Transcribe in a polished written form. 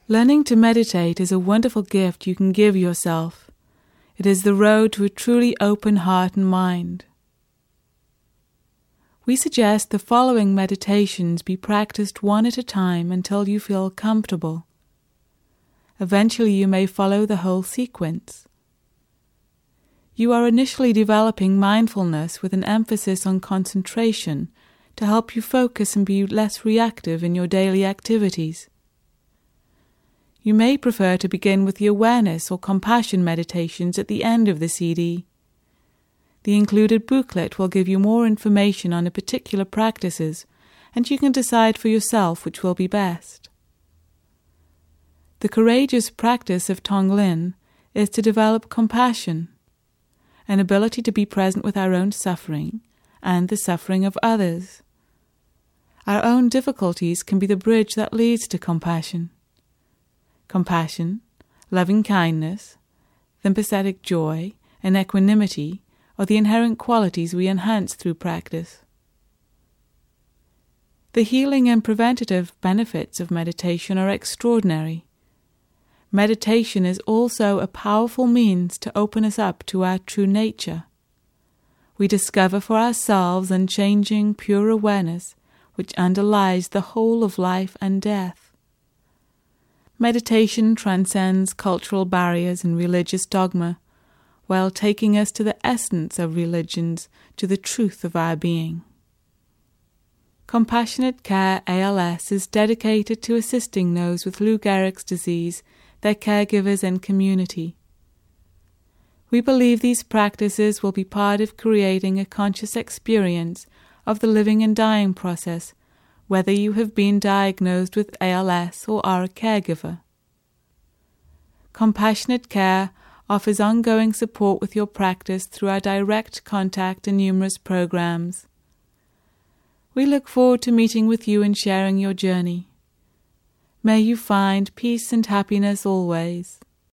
Learning to meditate is a wonderful gift you can give yourself. It is the road to a truly open heart and mind. We suggest the following meditations be practiced one at a time until you feel comfortable. Eventually you may follow the whole sequence. You are initially developing mindfulness with an emphasis on concentration to help you focus and be less reactive in your daily activities. You may prefer to begin with the awareness or compassion meditations at the end of the CD. The included booklet will give you more information on the particular practices, and you can decide for yourself which will be best. The courageous practice of Tonglen is to develop compassion, an ability to be present with our own suffering and the suffering of others. Our own difficulties can be the bridge that leads to compassion. Compassion, loving kindness, sympathetic joy, and equanimity are the inherent qualities we enhance through practice. The healing and preventative benefits of meditation are extraordinary. Meditation is also a powerful means to open us up to our true nature. We discover for ourselves unchanging, pure awareness which underlies the whole of life and death. Meditation transcends cultural barriers and religious dogma, while taking us to the essence of religions, to the truth of our being. Compassionate Care ALS is dedicated to assisting those with Lou Gehrig's disease, their caregivers and community. We believe these practices will be part of creating a conscious experience of the living and dying process, whether you have been diagnosed with ALS or are a caregiver. Compassionate Care offers ongoing support with your practice through our direct contact and numerous programs. We look forward to meeting with you and sharing your journey. May you find peace and happiness always.